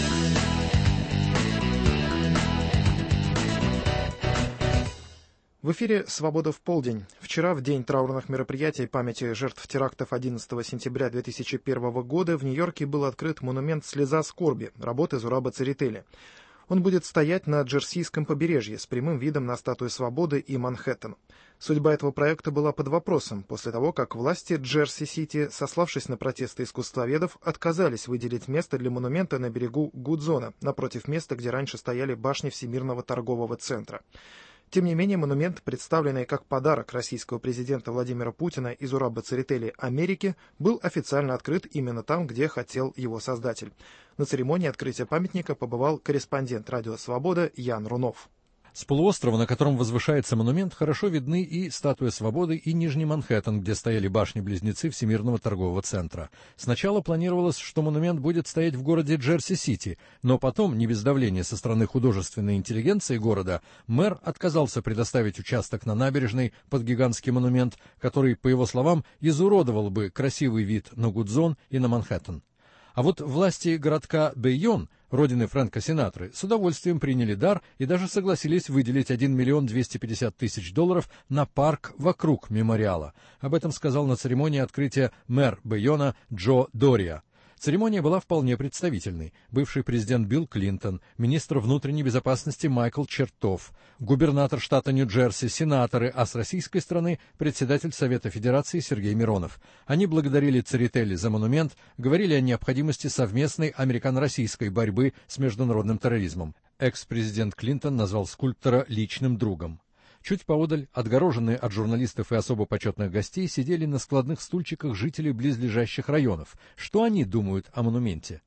В эфире «Свобода в полдень». Вчера, в день траурных мероприятий памяти жертв терактов одиннадцатого сентября две тысячи первого года, в Нью-Йорке был открыт монумент «Слеза скорби» работы Зураба Церетели. Он будет стоять на Джерсийском побережье с прямым видом на Статую Свободы и Манхэттен. Судьба этого проекта была под вопросом после того, как власти Джерси-Сити, сославшись на протесты искусствоведов, отказались выделить место для монумента на берегу Гудзона, напротив места, где раньше стояли башни Всемирного торгового центра. Тем не менее, монумент, представленный как подарок российского президента Владимира Путина и Зураба Церетели Америке, был официально открыт именно там, где хотел его создатель. На церемонии открытия памятника побывал корреспондент «Радио Свобода» Ян Рунов. С полуострова, на котором возвышается монумент, хорошо видны и Статуя Свободы, и Нижний Манхэттен, где стояли башни-близнецы Всемирного торгового центра. Сначала планировалось, что монумент будет стоять в городе Джерси-Сити, но потом, не без давления со стороны художественной интеллигенции города, мэр отказался предоставить участок на набережной под гигантский монумент, который, по его словам, изуродовал бы красивый вид на Гудзон и на Манхэттен. А вот власти городка Бейон, родины Фрэнка Синатры, с удовольствием приняли дар и даже согласились выделить один миллион двести пятьдесят тысяч долларов на парк вокруг мемориала. Об этом сказал на церемонии открытия мэр Бейона Джо Дориа. Церемония была вполне представительной. Бывший президент Билл Клинтон, министр внутренней безопасности Майкл Чертов, губернатор штата Нью-Джерси, сенаторы, а с российской стороны председатель Совета Федерации Сергей Миронов. Они благодарили Церетели за монумент, говорили о необходимости совместной американо-российской борьбы с международным терроризмом. Экс-президент Клинтон назвал скульптора личным другом. Чуть поодаль, отгороженные от журналистов и особо почетных гостей, сидели на складных стульчиках жители близлежащих районов. Что они думают о монументе?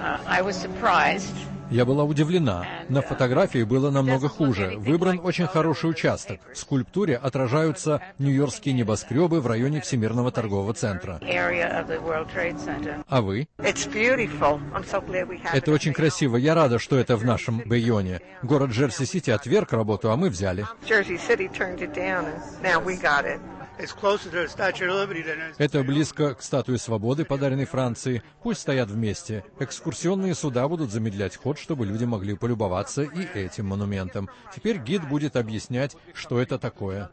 Я была удивлена. На фотографии было намного хуже. Выбран очень хороший участок. В скульптуре отражаются нью-йоркские небоскребы в районе Всемирного торгового центра. А вы? Это очень красиво. Я рада, что это в нашем Бейоне. Город Джерси-Сити отверг работу, а мы взяли. Это близко к Статуе Свободы, подаренной Франции. Пусть стоят вместе. Экскурсионные суда будут замедлять ход, чтобы люди могли полюбоваться и этим монументом. Теперь гид будет объяснять, что это такое.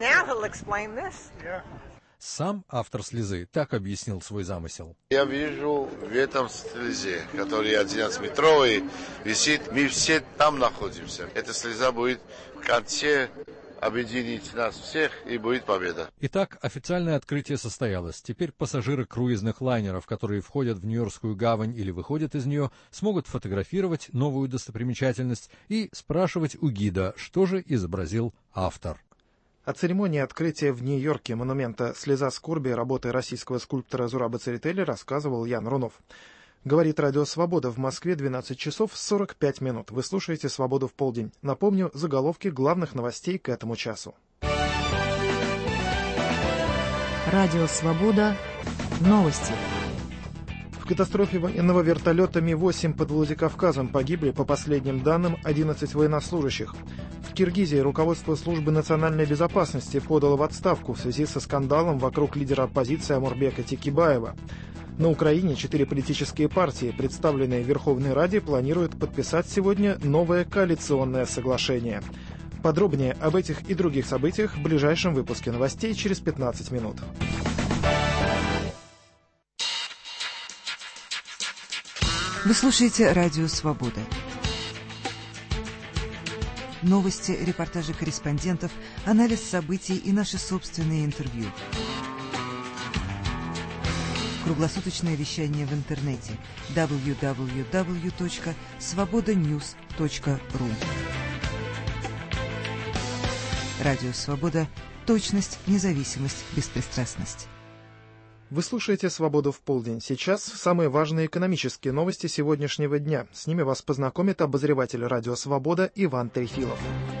Сам автор «Слезы» так объяснил свой замысел. Я вижу в этом слезе, который одиннадцатиметровый, висит. Мы все там находимся. Эта слеза будет в конце объединить нас всех, и будет победа. Итак, официальное открытие состоялось. Теперь пассажиры круизных лайнеров, которые входят в Нью-Йоркскую гавань или выходят из нее, смогут фотографировать новую достопримечательность и спрашивать у гида, что же изобразил автор. О церемонии открытия в Нью-Йорке монумента «Слеза скорби» работы российского скульптора Зураба Церетели рассказывал Ян Рунов. Говорит Радио Свобода, в Москве двенадцать часов сорок пять минут. Вы слушаете «Свободу в полдень». Напомню, заголовки главных новостей к этому часу. Радио Свобода. Новости. В катастрофе военного вертолета Ми восемь под Владикавказом погибли, по последним данным, одиннадцать военнослужащих. В Киргизии руководство службы национальной безопасности подало в отставку в связи со скандалом вокруг лидера оппозиции Омурбека Текибаева. На Украине четыре политические партии, представленные в Верховной Раде, планируют подписать сегодня новое коалиционное соглашение. Подробнее об этих и других событиях в ближайшем выпуске новостей через пятнадцать минут. Вы слушаете «Радио Свобода». Новости, репортажи корреспондентов, анализ событий и наши собственные интервью. Круглосуточное вещание в интернете дабл ю дабл ю дабл ю точка свобода ньюс точка ру. Радио Свобода. Точность, независимость, беспристрастность. Вы слушаете «Свободу в полдень». Сейчас самые важные экономические новости сегодняшнего дня. С ними вас познакомит обозреватель «Радио Свобода» Иван Трефилов.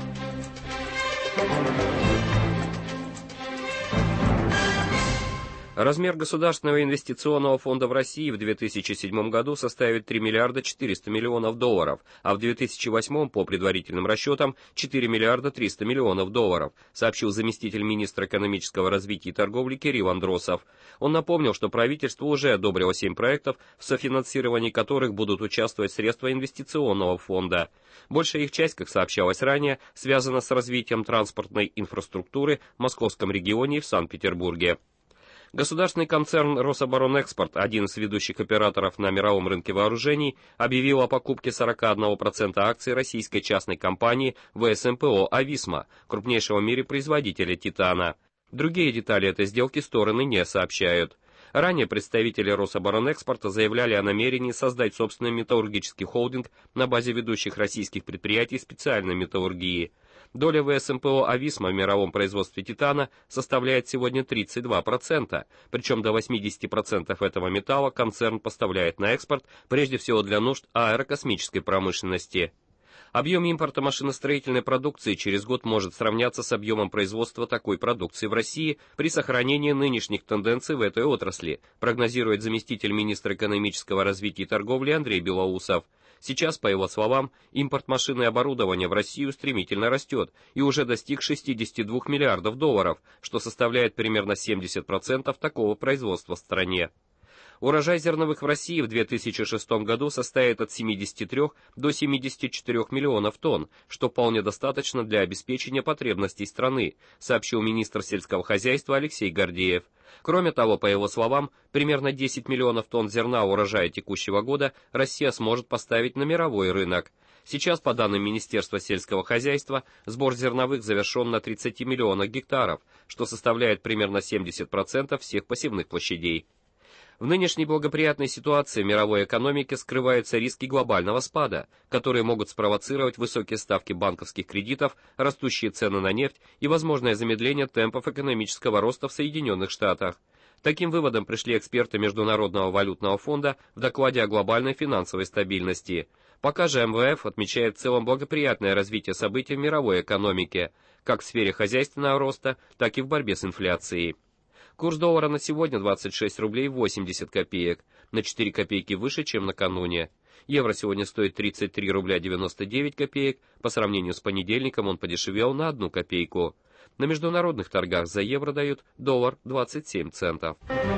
Размер Государственного инвестиционного фонда в России в две тысячи седьмом году составит три миллиарда четыреста миллионов долларов, а в две тысячи восьмом, по предварительным расчетам, четыре миллиарда триста миллионов долларов, сообщил заместитель министра экономического развития и торговли Кирилл Андросов. Он напомнил, что правительство уже одобрило семь проектов, в софинансировании которых будут участвовать средства инвестиционного фонда. Большая их часть, как сообщалось ранее, связана с развитием транспортной инфраструктуры в Московском регионе и в Санкт-Петербурге. Государственный концерн «Рособоронэкспорт», один из ведущих операторов на мировом рынке вооружений, объявил о покупке сорок один процент акций российской частной компании вэ эс эм пэ о «Ависма», крупнейшего в мире производителя «Титана». Другие детали этой сделки стороны не сообщают. Ранее представители Рособоронэкспорта заявляли о намерении создать собственный металлургический холдинг на базе ведущих российских предприятий специальной металлургии. Доля вэ эс эм пэ о «Ависма» в мировом производстве титана составляет сегодня тридцать два процента, причем до восьмидесяти процентов этого металла концерн поставляет на экспорт, прежде всего для нужд аэрокосмической промышленности. Объем импорта машиностроительной продукции через год может сравняться с объемом производства такой продукции в России при сохранении нынешних тенденций в этой отрасли, прогнозирует заместитель министра экономического развития и торговли Андрей Белоусов. Сейчас, по его словам, импорт машин и оборудования в Россию стремительно растет и уже достиг шестидесяти двух миллиардов долларов, что составляет примерно семьдесят процентов такого производства в стране. Урожай зерновых в России в две тысячи шестом году составит от семидесяти трёх до семидесяти четырёх миллионов тонн, что вполне достаточно для обеспечения потребностей страны, сообщил министр сельского хозяйства Алексей Гордеев. Кроме того, по его словам, примерно десять миллионов тонн зерна урожая текущего года Россия сможет поставить на мировой рынок. Сейчас, по данным Министерства сельского хозяйства, сбор зерновых завершен на тридцати миллионах гектаров, что составляет примерно семьдесят процентов всех посевных площадей. В нынешней благоприятной ситуации мировой экономики скрываются риски глобального спада, которые могут спровоцировать высокие ставки банковских кредитов, растущие цены на нефть и возможное замедление темпов экономического роста в Соединенных Штатах. Таким выводом пришли эксперты Международного валютного фонда в докладе о глобальной финансовой стабильности. Пока же эм вэ эф отмечает в целом благоприятное развитие событий в мировой экономике, как в сфере хозяйственного роста, так и в борьбе с инфляцией. Курс доллара на сегодня двадцать шесть рублей восемьдесят копеек, на четыре копейки выше, чем накануне. Евро сегодня стоит тридцать три рубля девяносто девять копеек, по сравнению с понедельником он подешевел на одну копейку. На международных торгах за евро дают доллар двадцать семь центов.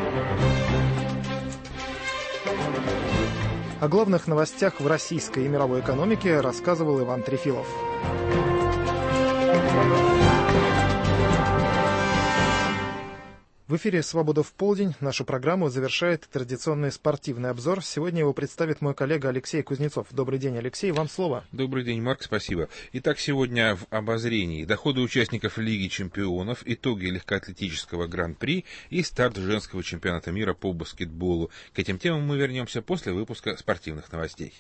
О главных новостях в российской и мировой экономике рассказывал Иван Трефилов. В эфире «Свобода в полдень». Нашу программу завершает традиционный спортивный обзор. Сегодня его представит мой коллега Алексей Кузнецов. Добрый день, Алексей, вам слово. Добрый день, Марк, спасибо. Итак, сегодня в обозрении доходы участников Лиги чемпионов, итоги легкоатлетического гран-при и старт женского чемпионата мира по баскетболу. К этим темам мы вернемся после выпуска спортивных новостей.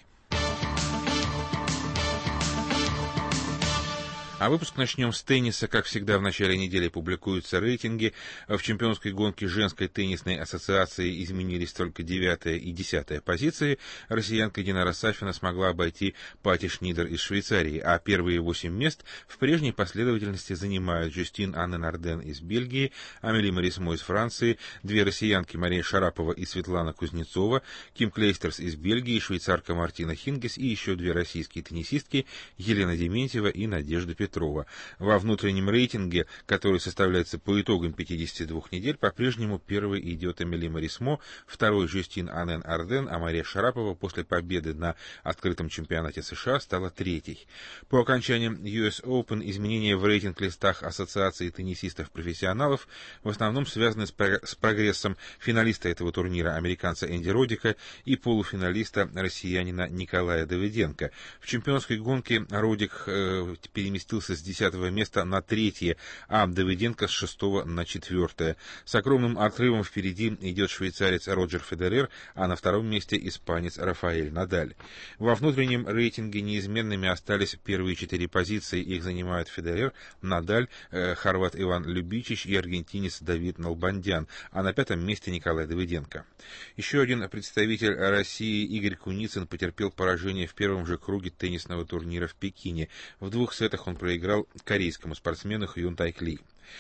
А выпуск начнем с тенниса. Как всегда, в начале недели публикуются рейтинги. В чемпионской гонке женской теннисной ассоциации изменились только девятая и десятая позиции. Россиянка Динара Сафина смогла обойти Пати Шнидер из Швейцарии, а первые восемь мест в прежней последовательности занимают Жюстин Анне Нарден из Бельгии, Амели Марисмо из Франции, две россиянки Мария Шарапова и Светлана Кузнецова, Ким Клейстерс из Бельгии, швейцарка Мартина Хингес и еще две российские теннисистки Елена Дементьева и Надежда Петрова. Петрова. Во внутреннем рейтинге, который составляется по итогам пятидесяти двух недель, по-прежнему первой идет Эмили Марисмо, второй Жюстин Анен Арден, а Мария Шарапова после победы на открытом чемпионате США стала третьей. По окончании ю эс Open изменения в рейтинг-листах Ассоциации теннисистов-профессионалов в основном связаны с прогрессом финалиста этого турнира, американца Энди Роддика, и полуфиналиста россиянина Николая Давыденко. В чемпионской гонке Роддик э, переместился с десятого места на третье, а Давыденко с шестого на четвертое. С огромным отрывом впереди идет швейцарец Роджер Федерер, а на втором месте испанец Рафаэль Надаль. Во внутреннем рейтинге неизменными остались первые четыре позиции. Их занимают Федерер, Надаль, э, хорват Иван Любичич и аргентинец Давид Налбандян, а на пятом месте Николай Давыденко. Еще один представитель России Игорь Куницын потерпел поражение в первом же круге теннисного турнира в Пекине. В двух сетах он проиграл корейскому спортсмену Хьюн Тайк Ли.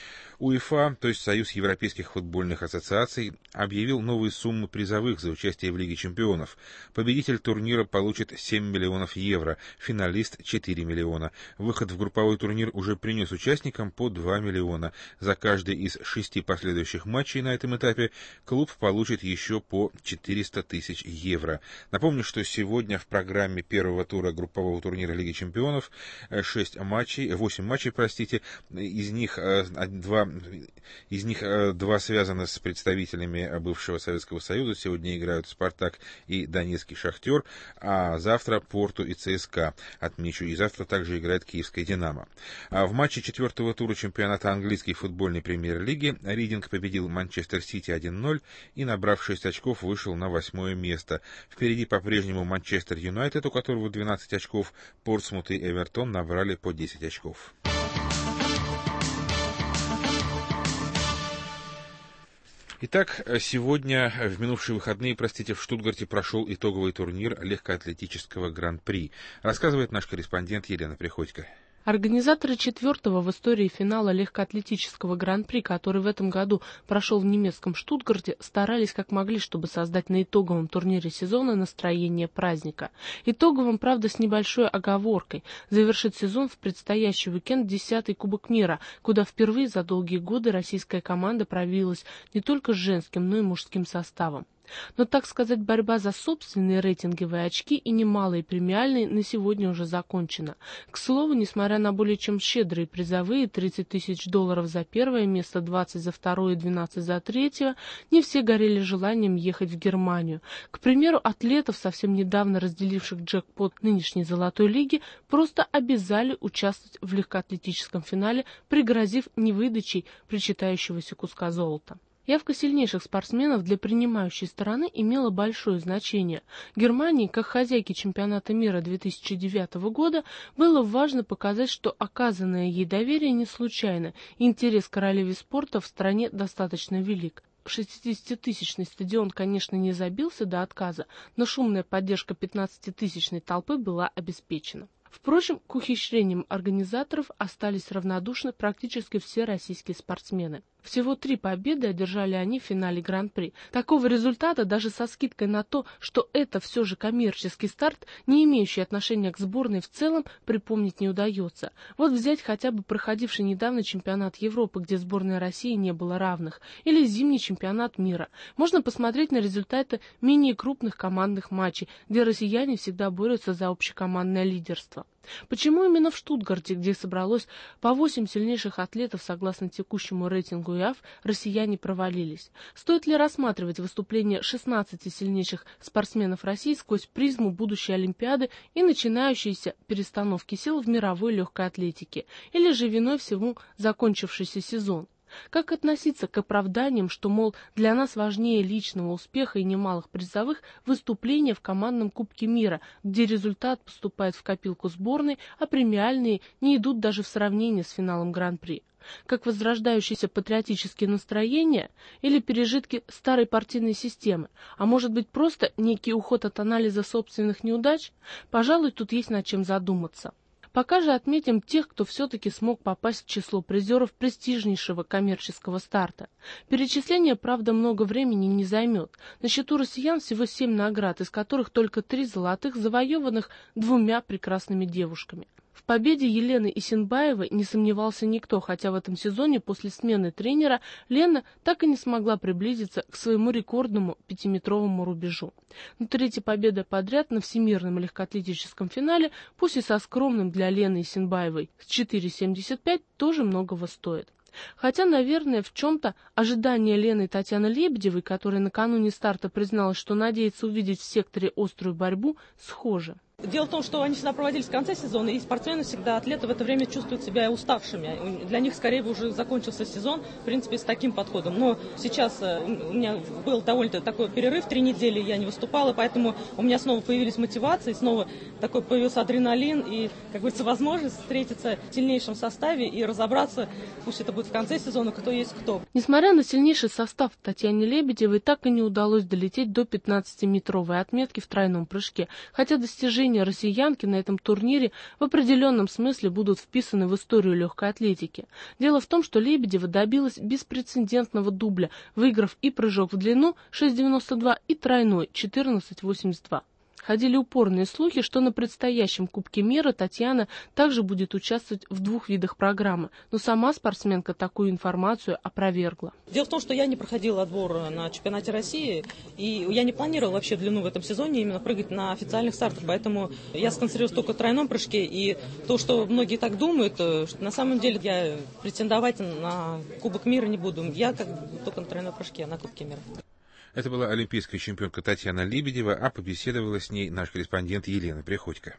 УЕФА, то есть Союз Европейских футбольных ассоциаций, объявил новые суммы призовых за участие в Лиге чемпионов. Победитель турнира получит семь миллионов евро, финалист четыре миллиона. Выход в групповой турнир уже принес участникам по два миллиона. За каждый из шести последующих матчей на этом этапе клуб получит еще по четыреста тысяч евро. Напомню, что сегодня в программе первого тура группового турнира Лиги чемпионов шесть матчей, восемь матчей, простите, из них два Из них два связаны с представителями бывшего Советского Союза. Сегодня играют «Спартак» и «Донецкий Шахтер», а завтра «Порту» и «ЦСКА». Отмечу, и завтра также играет «Киевская Динамо». А в матче четвертого тура чемпионата английской футбольной премьер-лиги Ридинг победил Манчестер Сити один ноль и, набрав шесть очков, вышел на восьмое место. Впереди по-прежнему Манчестер Юнайтед, у которого двенадцать очков, Портсмут и Эвертон набрали по десять очков. Итак, сегодня, в минувшие выходные, простите, в Штутгарте прошел итоговый турнир легкоатлетического Гран-при. Рассказывает наш корреспондент Елена Приходько. Организаторы четвертого в истории финала легкоатлетического Гран-при, который в этом году прошел в немецком Штутгарте, старались как могли, чтобы создать на итоговом турнире сезона настроение праздника. Итоговым, правда, с небольшой оговоркой. Завершит сезон в предстоящий уикенд десятый Кубок мира, куда впервые за долгие годы российская команда пробилась не только с женским, но и мужским составом. Но, так сказать, борьба за собственные рейтинговые очки и немалые премиальные на сегодня уже закончена. К слову, несмотря на более чем щедрые призовые тридцать тысяч долларов за первое место, двадцать за второе и двенадцать за третье, не все горели желанием ехать в Германию. К примеру, атлетов, совсем недавно разделивших джекпот нынешней Золотой лиги, просто обязали участвовать в легкоатлетическом финале, пригрозив невыдачей причитающегося куска золота. Явка сильнейших спортсменов для принимающей стороны имела большое значение. Германии, как хозяйке чемпионата мира две тысячи девятого года, было важно показать, что оказанное ей доверие не случайно, и интерес к королеве спорта в стране достаточно велик. шестидесятитысячный стадион, конечно, не забился до отказа, но шумная поддержка пятнадцатитысячной толпы была обеспечена. Впрочем, к ухищрениям организаторов остались равнодушны практически все российские спортсмены. Всего три победы одержали они в финале Гран-при. Такого результата, даже со скидкой на то, что это все же коммерческий старт, не имеющий отношения к сборной в целом, припомнить не удается. Вот взять хотя бы проходивший недавно чемпионат Европы, где сборной России не было равных, или зимний чемпионат мира. Можно посмотреть на результаты менее крупных командных матчей, где россияне всегда борются за общекомандное лидерство. Почему именно в Штутгарте, где собралось по восемь сильнейших атлетов согласно текущему рейтингу ИАФ, россияне провалились? Стоит ли рассматривать выступление шестнадцати сильнейших спортсменов России сквозь призму будущей Олимпиады и начинающейся перестановки сил в мировой легкой атлетике? Или же виной всему закончившийся сезон? Как относиться к оправданиям, что, мол, для нас важнее личного успеха и немалых призовых выступления в командном Кубке мира, где результат поступает в копилку сборной, а премиальные не идут даже в сравнение с финалом Гран-при? Как возрождающиеся патриотические настроения или пережитки старой партийной системы, а может быть просто некий уход от анализа собственных неудач? Пожалуй, тут есть над чем задуматься. Пока же отметим тех, кто все-таки смог попасть в число призеров престижнейшего коммерческого старта. Перечисление, правда, много времени не займет. На счету россиян всего семь наград, из которых только три золотых, завоеванных двумя прекрасными девушками. В победе Елены Исенбаевой не сомневался никто, хотя в этом сезоне после смены тренера Лена так и не смогла приблизиться к своему рекордному пятиметровому рубежу. Но третья победа подряд на всемирном легкоатлетическом финале, пусть и со скромным для Лены Исенбаевой с четыре семьдесят пять, тоже многого стоит. Хотя, наверное, в чем-то ожидания Лены и Татьяны Лебедевой, которая накануне старта призналась, что надеется увидеть в секторе острую борьбу, схожи. Дело в том, что они всегда проводились в конце сезона, и спортсмены всегда, атлеты в это время чувствуют себя уставшими. Для них, скорее, уже закончился сезон, в принципе, с таким подходом. Но сейчас у меня был довольно такой перерыв, три недели я не выступала, поэтому у меня снова появились мотивации, снова такой появился адреналин и, как говорится, возможность встретиться в сильнейшем составе и разобраться, пусть это будет в конце сезона, кто есть кто. Несмотря на сильнейший состав, Татьяне Лебедевой так и не удалось долететь до пятнадцатиметровой отметки в тройном прыжке, хотя достижения россиянки на этом турнире в определенном смысле будут вписаны в историю легкой атлетики. Дело в том, что Лебедева добилась беспрецедентного дубля, выиграв и прыжок в длину шесть девяносто два и тройной четырнадцать восемьдесят два. Ходили упорные слухи, что на предстоящем Кубке мира Татьяна также будет участвовать в двух видах программы, но сама спортсменка такую информацию опровергла. Дело в том, что я не проходила отбор на чемпионате России, и я не планировала вообще длину в этом сезоне именно прыгать на официальных стартах, поэтому я сконцентрировалась только на тройном прыжке, и то, что многие так думают, что на самом деле я претендовать на Кубок мира не буду, я как только на тройном прыжке, на Кубке мира. Это была олимпийская чемпионка Татьяна Лебедева, а побеседовала с ней наш корреспондент Елена Приходько.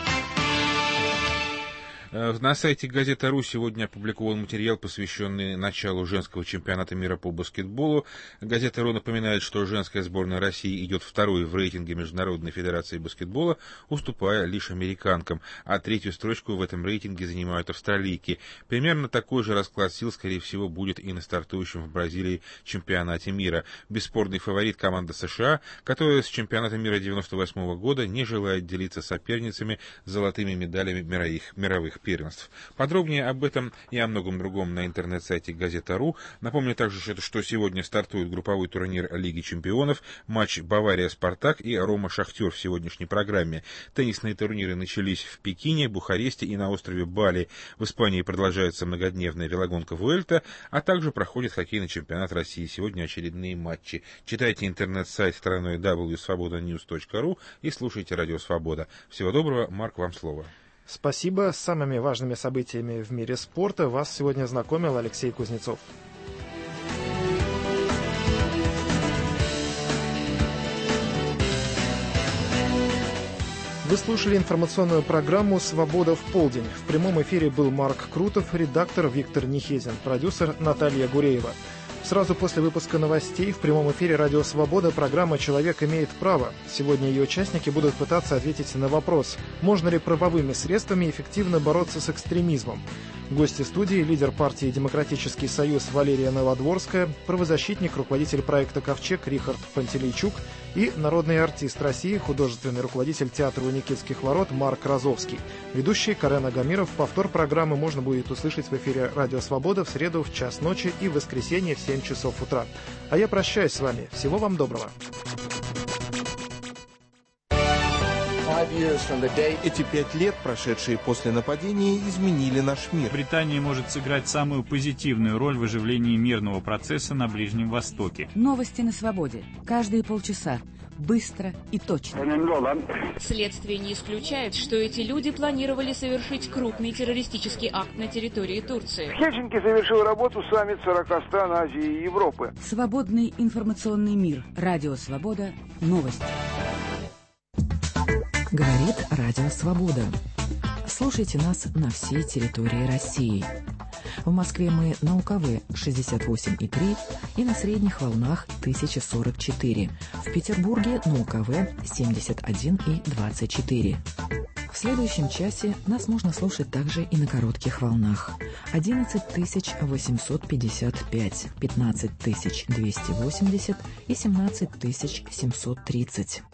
На сайте «Газета.ру» сегодня опубликован материал, посвященный началу женского чемпионата мира по баскетболу. «Газета.ру» напоминает, что женская сборная России идет второй в рейтинге Международной федерации баскетбола, уступая лишь американкам, а третью строчку в этом рейтинге занимают австралийки. Примерно такой же расклад сил, скорее всего, будет и на стартующем в Бразилии чемпионате мира. Бесспорный фаворит команда США, которая с чемпионата мира девяносто восьмого года не желает делиться соперницами золотыми медалями мировых, мировых первенств. Подробнее об этом и о многом другом на интернет-сайте «Газета.ру». Напомню также, что сегодня стартует групповой турнир Лиги чемпионов, матч Бавария-Спартак и Рома-Шахтер в сегодняшней программе. Теннисные турниры начались в Пекине, Бухаресте и на острове Бали. В Испании продолжается многодневная велогонка Вуэльта, а также проходит хоккейный чемпионат России. Сегодня очередные матчи. Читайте интернет-сайт стороной дабл ю свобода ньюс точка ру и слушайте Радио Свобода. Всего доброго, Марк, вам слово. Спасибо. С самыми важными событиями в мире спорта вас сегодня знакомил Алексей Кузнецов. Вы слушали информационную программу «Свобода в полдень». В прямом эфире был Марк Крутов, редактор Виктор Нихезин, продюсер Наталья Гуреева. Сразу после выпуска новостей в прямом эфире «Радио Свобода» программа «Человек имеет право». Сегодня ее участники будут пытаться ответить на вопрос, можно ли правовыми средствами эффективно бороться с экстремизмом. Гости студии – лидер партии «Демократический союз» Валерия Новодворская, правозащитник, руководитель проекта «Ковчег» Рихард Пантелейчук и народный артист России, художественный руководитель театра у Никитских ворот Марк Розовский. Ведущий Карен Агамиров. Повтор программы можно будет услышать в эфире «Радио Свобода» в среду в час ночи и в воскресенье в семь часов утра. А я прощаюсь с вами. Всего вам доброго. Эти пять лет, прошедшие после нападения, изменили наш мир. Британия может сыграть самую позитивную роль в оживлении мирного процесса на Ближнем Востоке. Новости на свободе. Каждые полчаса. Быстро и точно. Следствие не исключает, что эти люди планировали совершить крупный террористический акт на территории Турции. Хельсинки завершил работу саммит сорока стран Азии и Европы. Свободный информационный мир. Радио Свобода. Новости. Говорит Радио Свобода. Слушайте нас на всей территории России. В Москве мы на УКВ шестьдесят восемь и три и на средних волнах тысяча сорок четыре. В Петербурге на УКВ семьдесят один и двадцать четыре. В следующем часе нас можно слушать также и на коротких волнах. одиннадцать тысяч восемьсот пятьдесят пять, пятнадцать тысяч двести восемьдесят и семнадцать тысяч семьсот тридцать.